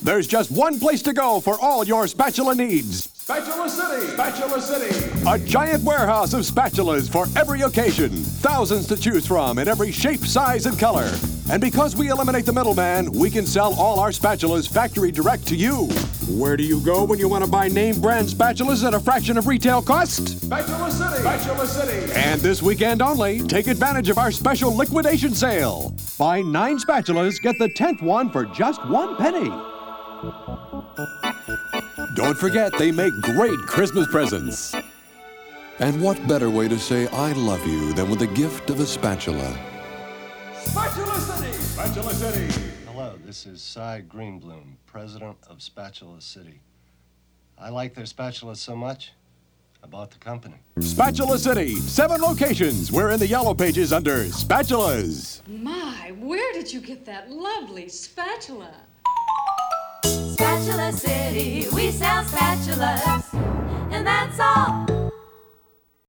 There's just one place to go for all your spatula needs. Spatula City! Spatula City! A giant warehouse of spatulas for every occasion. Thousands to choose from in every shape, size, and color. And because we eliminate the middleman, we can sell all our spatulas factory direct to you. Where do you go when you want to buy name brand spatulas at a fraction of retail cost? Spatula City! Spatula City! And this weekend only, take advantage of our special liquidation sale. Buy 9 spatulas, get the 10th one for just 1 penny. Don't forget, they make great Christmas presents. And what better way to say I love you than with the gift of a spatula? Spatula City! Spatula City! Hello, this is Cy Greenbloom, president of Spatula City. I like their spatulas so much, I bought the company. Spatula City, 7 locations. We're in the yellow pages under Spatulas. My, where did you get that lovely spatula? Spatula City, we sell spatulas.